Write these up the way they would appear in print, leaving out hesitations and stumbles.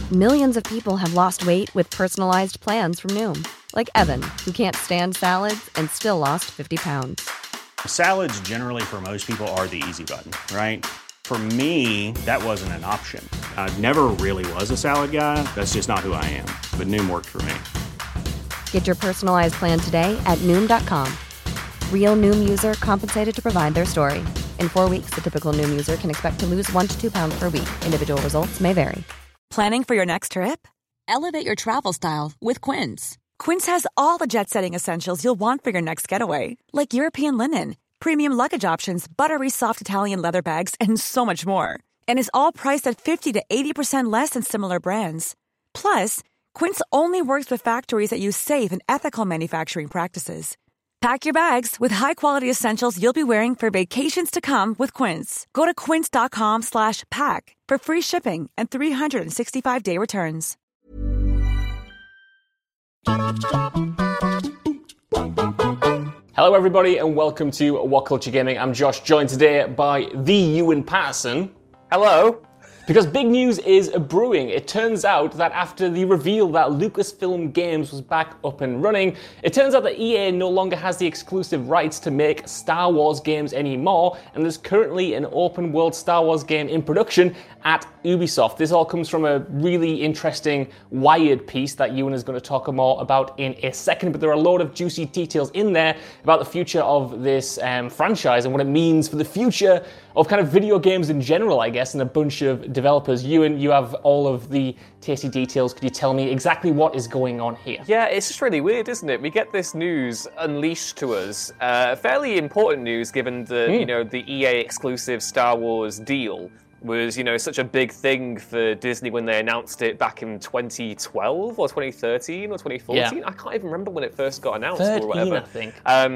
Millions of people have lost weight with personalized plans from Noom. Like Evan, who can't stand salads and still lost 50 pounds. Salads generally for most people are the easy button, right? For me, that wasn't an option. I never really was a salad guy. That's just not who I am. But Noom worked for me. Get your personalized plan today at Noom.com. Real Noom user compensated to provide their story. In 4 weeks, the typical Noom user can expect to lose 1 to 2 pounds per week. Individual results may vary. Planning for your next trip? Elevate your travel style with Quince. Quince has all the jet-setting essentials you'll want for your next getaway, like European linen, premium luggage options, buttery soft Italian leather bags, and so much more. And is all priced at 50 to 80% less than similar brands. Plus, Quince only works with factories that use safe and ethical manufacturing practices. Pack your bags with high-quality essentials you'll be wearing for vacations to come with Quince. Go to quince.com/pack for free shipping and 365-day returns. Hello everybody and welcome to What Culture Gaming. I'm Josh, joined today by the Ewan Patterson. Hello. Because big news is brewing. It turns out that after the reveal that Lucasfilm Games was back up and running, it turns out that EA no longer has the exclusive rights to make Star Wars games anymore, and there's currently an open world Star Wars game in production at Ubisoft. This all comes from a really interesting Wired piece that Ewan is going to talk more about in a second, but there are a load of juicy details in there about the future of this franchise and what it means for the future of kind of video games in general, I guess, and a bunch of developers. Ewan, you have all of the tasty details. Could you tell me exactly what is going on here? Yeah, it's just really weird, isn't it? We get this news unleashed to us. Fairly important news given the, the EA exclusive Star Wars deal was, such a big thing for Disney when they announced it back in 2012 or 2013 or 2014. Yeah. I can't even remember when it first got announced or whatever. I think.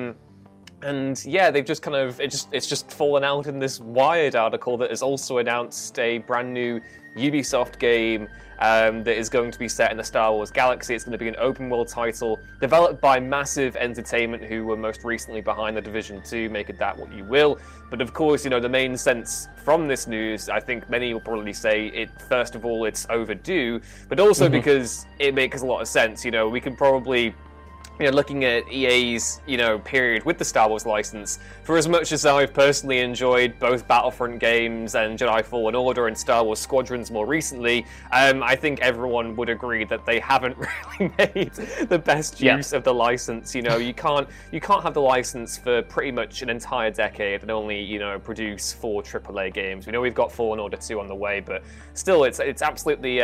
And yeah, they've just kind of, it's just fallen out in this Wired article that has also announced a brand new Ubisoft game that is going to be set in the Star Wars galaxy. It's going to be an open world title developed by Massive Entertainment, who were most recently behind The Division 2, make it that what you will. But of course, the main sense from this news, I think many will probably say first of all, it's overdue, but also because it makes a lot of sense. We can probably, looking at EA's, period with the Star Wars license, for as much as I've personally enjoyed both Battlefront games and Jedi Fallen Order and Star Wars Squadrons more recently, I think everyone would agree that they haven't really made the best use of the license. You can't have the license for pretty much an entire decade and only, produce 4 AAA games. We know we've got Fallen Order 2 on the way, but still, it's absolutely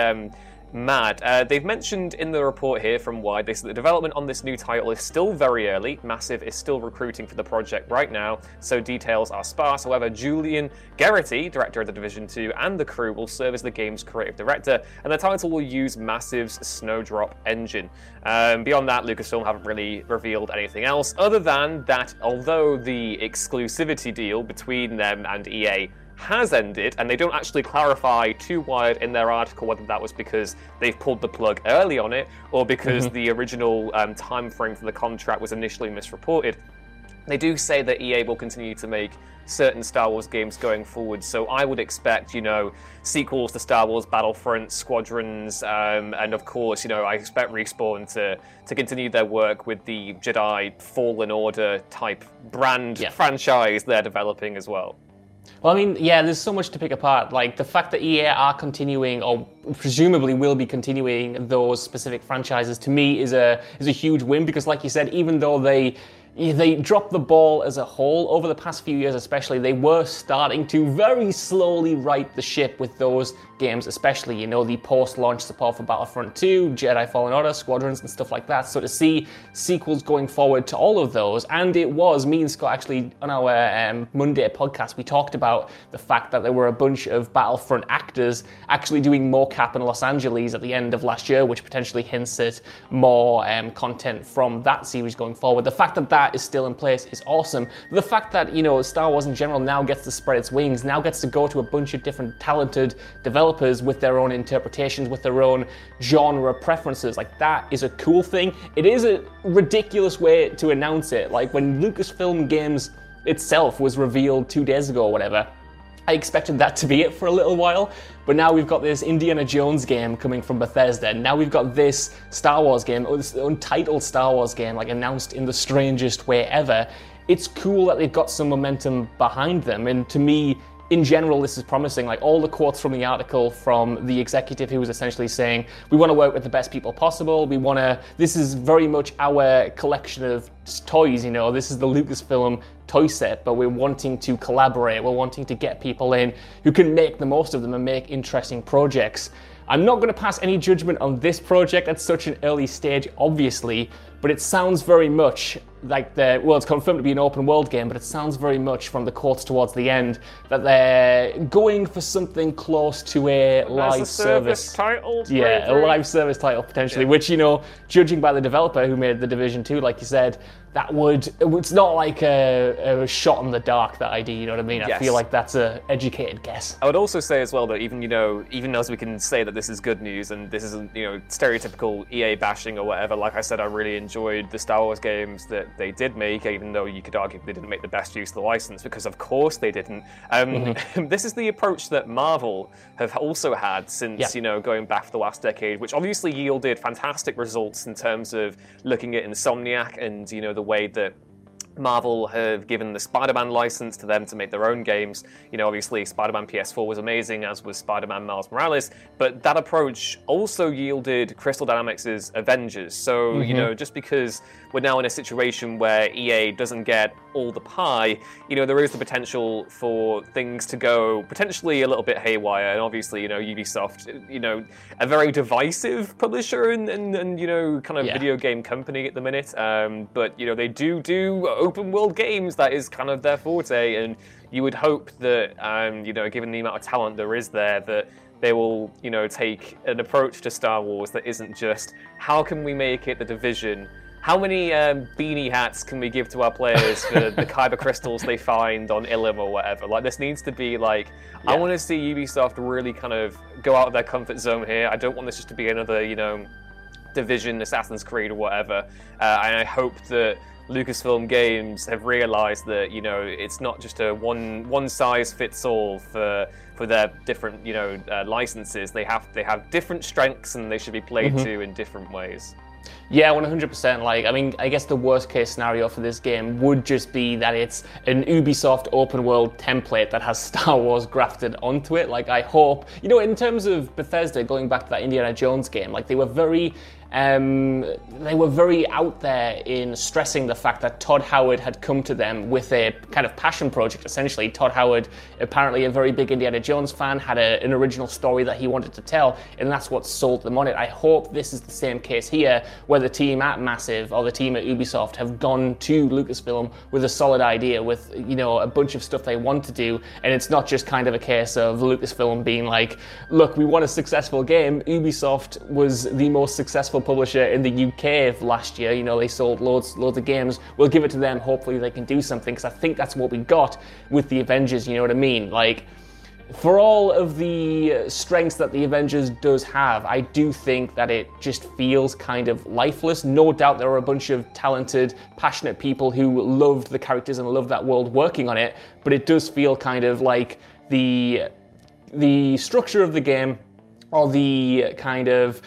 mad. They've mentioned in the report here from Wired, they said the development on this new title is still very early. Massive is still recruiting for the project right now, so details are sparse. However, Julian Geraghty, director of The Division 2, and the crew will serve as the game's creative director, and the title will use Massive's Snowdrop engine. Beyond that, Lucasfilm haven't really revealed anything else, other than that although the exclusivity deal between them and EA has ended, and they don't actually clarify to Wired in their article whether that was because they've pulled the plug early on it or because the original time frame for the contract was initially misreported. They do say that EA will continue to make certain Star Wars games going forward, so I would expect, sequels to Star Wars Battlefront, Squadrons, and of course, I expect Respawn to continue their work with the Jedi Fallen Order type brand franchise they're developing as well. Well, there's so much to pick apart. Like, the fact that EA are continuing, or presumably will be continuing, those specific franchises, to me is a huge win, because like you said, even though they dropped the ball as a whole over the past few years especially, they were starting to very slowly right the ship with those games, especially, the post-launch support for Battlefront 2, Jedi Fallen Order, Squadrons, and stuff like that. So to see sequels going forward to all of those, and it was, me and Scott actually, on our Monday podcast, we talked about the fact that there were a bunch of Battlefront actors actually doing mocap in Los Angeles at the end of last year, which potentially hints at more content from that series going forward. The fact that that is still in place is awesome. The fact that, Star Wars in general now gets to spread its wings, now gets to go to a bunch of different talented developers with their own interpretations, with their own genre preferences, like, that is a cool thing. It is a ridiculous way to announce it. Like, when Lucasfilm Games itself was revealed 2 days ago or whatever, I expected that to be it for a little while, but now we've got this Indiana Jones game coming from Bethesda. Now we've got this Star Wars game, or this untitled Star Wars game, like announced in the strangest way ever. It's cool that they've got some momentum behind them, and to me, in general, this is promising. Like all the quotes from the article from the executive who was essentially saying, we want to work with the best people possible. This is very much our collection of toys, you know, this is the Lucasfilm toy set, but we're wanting to collaborate. We're wanting to get people in who can make the most of them and make interesting projects. I'm not going to pass any judgment on this project at such an early stage, obviously, but it sounds very much like it's confirmed to be an open world game, but it sounds very much from the quotes towards the end that they're going for something close to a live service title. Yeah, a live service title potentially, which, you know, judging by the developer who made The Division 2, like you said, it's not like a shot in the dark, that idea, you know what I mean? Yes. I feel like that's an educated guess. I would also say as well that even as we can say that this is good news and this isn't, you know, stereotypical EA bashing or whatever, like I said, I really enjoyed the Star Wars games that they did make, even though you could argue they didn't make the best use of the license, because of course they didn't. This is the approach that Marvel have also had since, you know, going back for the last decade, which obviously yielded fantastic results in terms of looking at Insomniac and, you know, the way that Marvel have given the Spider-Man license to them to make their own games. You know, obviously Spider-Man PS4 was amazing, as was Spider-Man Miles Morales, but that approach also yielded Crystal Dynamics' Avengers. So, you know, just because we're now in a situation where EA doesn't get all the pie, you know, there is the potential for things to go potentially a little bit haywire. And obviously, you know, Ubisoft, you know, a very divisive publisher and you know, kind of video game company at the minute. But, you know, they do open world games. That is kind of their forte. And you would hope that, you know, given the amount of talent there is there, that they will, you know, take an approach to Star Wars that isn't just, how can we make it The Division? How many beanie hats can we give to our players for the kyber crystals they find on Ilum or whatever? Like, this needs to be like, I want to see Ubisoft really kind of go out of their comfort zone here. I don't want this just to be another, you know, Division, Assassin's Creed or whatever. And I hope that Lucasfilm Games have realized that, you know, it's not just a one size fits all for their different, you know, licenses. They have different strengths and they should be played to in different ways. Yeah, 100%. Like, I mean, I guess the worst case scenario for this game would just be that it's an Ubisoft open world template that has Star Wars grafted onto it. Like, I hope, you know, in terms of Bethesda, going back to that Indiana Jones game, like, they were very out there in stressing the fact that Todd Howard had come to them with a kind of passion project, essentially. Todd Howard, apparently a very big Indiana Jones fan, had an original story that he wanted to tell, and that's what sold them on it. I hope this is the same case here, where the team at Massive or the team at Ubisoft have gone to Lucasfilm with a solid idea, with, you know, a bunch of stuff they want to do, and it's not just kind of a case of Lucasfilm being like, look, we want a successful game. Ubisoft was the most successful publisher in the UK last year. You know, they sold loads of games. We'll give it to them. Hopefully they can do something, because I think that's what we got with the Avengers, you know what I mean? Like, for all of the strengths that the Avengers does have, I do think that it just feels kind of lifeless. No doubt there are a bunch of talented, passionate people who loved the characters and loved that world working on it, but it does feel kind of like the structure of the game, or the kind of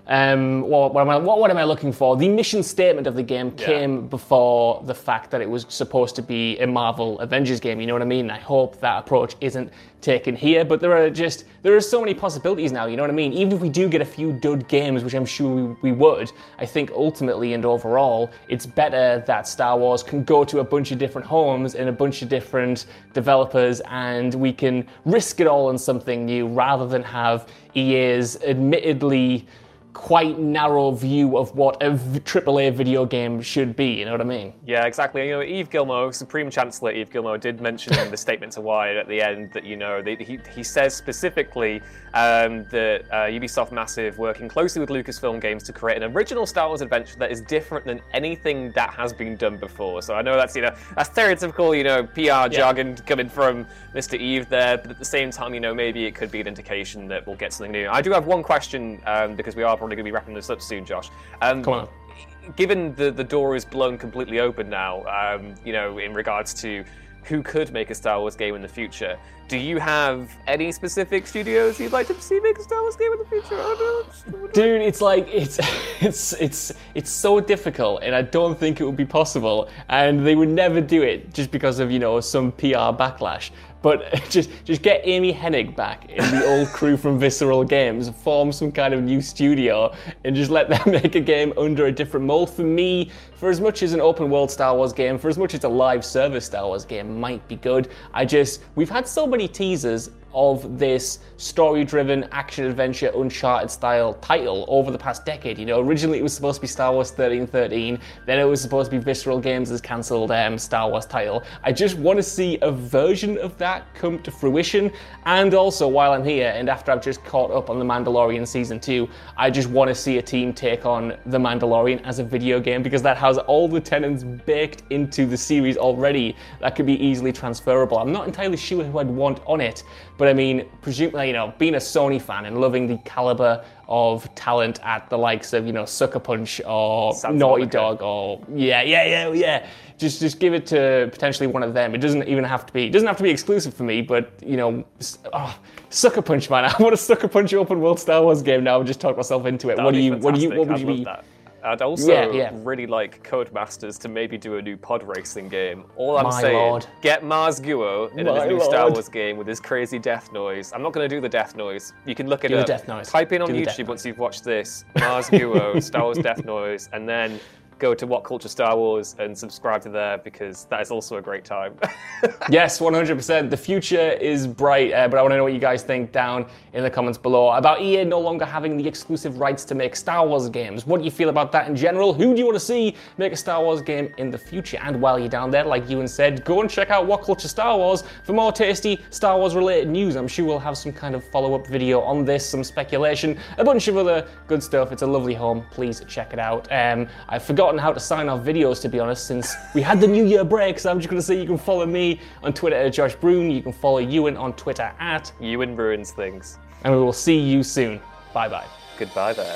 what am I looking for? The mission statement of the game came before the fact that it was supposed to be a Marvel Avengers game, you know what I mean? I hope that approach isn't taken here, but there are so many possibilities now, you know what I mean? Even if we do get a few dud games, which I'm sure we would, I think ultimately and overall, it's better that Star Wars can go to a bunch of different homes and a bunch of different developers, and we can risk it all on something new, rather than have EA's admittedly quite narrow view of what a AAA video game should be, you know what I mean? Yeah, exactly. You know, Yves Guillemot, Supreme Chancellor Yves Guillemot, did mention in the statement to Wired at the end that, you know, he says specifically that Ubisoft Massive working closely with Lucasfilm Games to create an original Star Wars adventure that is different than anything that has been done before. So I know that's, you know, a stereotypical, you know, PR jargon coming from Mr. Yves there, but at the same time, you know, maybe it could be an indication that we'll get something new. I do have one question, because we are probably going to be wrapping this up soon, Josh. Come on. Given the door is blown completely open now, you know, in regards to who could make a Star Wars game in the future. Do you have any specific studios you'd like to see make a Star Wars game in the future? Dude, it's like it's so difficult, and I don't think it would be possible. And they would never do it just because of some PR backlash. But just get Amy Hennig back and the old crew from Visceral Games, form some kind of new studio, and just let them make a game under a different mold. For me, for as much as an open world Star Wars game, for as much as a live service Star Wars game might be good, we've had so many teasers of this story-driven action-adventure Uncharted style title over the past decade. Originally it was supposed to be Star Wars 1313, then it was supposed to be Visceral Games' cancelled Star Wars title. I just want to see a version of that come to fruition, and also while I'm here, and after I've just caught up on The Mandalorian Season 2, I just want to see a team take on The Mandalorian as a video game, because that has all the tenets baked into the series already that could be easily transferable. I'm not entirely sure who I'd want on it, but I mean, presumably, being a Sony fan and loving the caliber of talent at the likes of, Sucker Punch or Naughty Dog or just give it to potentially one of them. It doesn't have to be exclusive for me, but Sucker Punch, man, I want a Sucker Punch open world Star Wars game now. I've just talked myself into it. What would you be? I'd also really like Codemasters to maybe do a new pod racing game. All I'm saying, get Mars Guo in his new Star Wars game with his crazy death noise. I'm not going to do the death noise. You can look it up. Type in on YouTube once you've watched this, Mars Guo, Star Wars death noise, and then go to What Culture Star Wars and subscribe to there, because that is also a great time. Yes, 100%. The future is bright, but I want to know what you guys think down in the comments below about EA no longer having the exclusive rights to make Star Wars games. What do you feel about that in general? Who do you want to see make a Star Wars game in the future? And while you're down there, like Ewan said, go and check out What Culture Star Wars for more tasty Star Wars related news. I'm sure we'll have some kind of follow-up video on this, some speculation, a bunch of other good stuff. It's a lovely home. Please check it out. I've forgotten how to sign off videos, to be honest, since we had the New Year break, so I'm just going to say you can follow me on Twitter at Josh Broom, you can follow Ewan on Twitter at Ewan Ruins Things. And we will see you soon. Bye-bye. Goodbye there.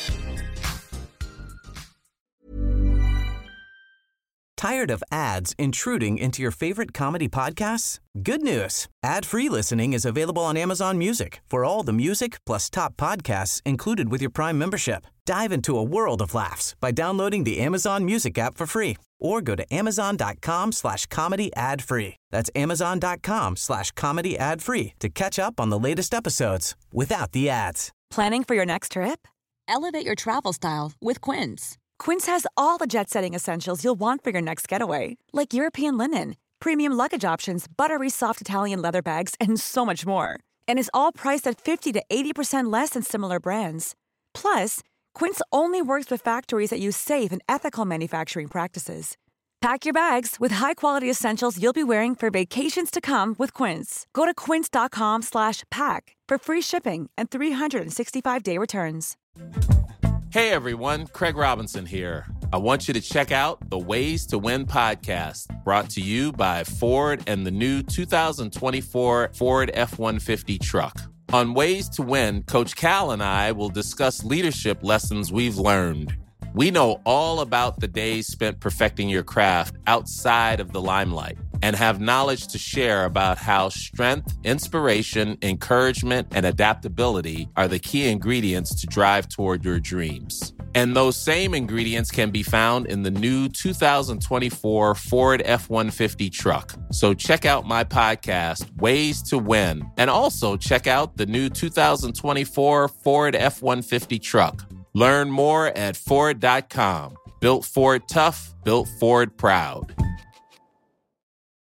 Tired of ads intruding into your favorite comedy podcasts? Good news. Ad-free listening is available on Amazon Music for all the music plus top podcasts included with your Prime membership. Dive into a world of laughs by downloading the Amazon Music app for free or go to amazon.com/comedy ad-free. That's amazon.com/comedy ad-free to catch up on the latest episodes without the ads. Planning for your next trip? Elevate your travel style with Quince. Quince has all the jet-setting essentials you'll want for your next getaway, like European linen, premium luggage options, buttery soft Italian leather bags, and so much more. And is all priced at 50 to 80% less than similar brands. Plus, Quince only works with factories that use safe and ethical manufacturing practices. Pack your bags with high-quality essentials you'll be wearing for vacations to come with Quince. Go to quince.com/pack for free shipping and 365-day returns. Hey everyone, Craig Robinson here. I want you to check out the Ways to Win podcast, brought to you by Ford and the new 2024 Ford F-150 truck. On Ways to Win, Coach Cal and I will discuss leadership lessons we've learned. We know all about the days spent perfecting your craft outside of the limelight and have knowledge to share about how strength, inspiration, encouragement, and adaptability are the key ingredients to drive toward your dreams. And those same ingredients can be found in the new 2024 Ford F-150 truck. So check out my podcast, Ways to Win, and also check out the new 2024 Ford F-150 truck. Learn more at Ford.com. Built Ford tough, built Ford proud.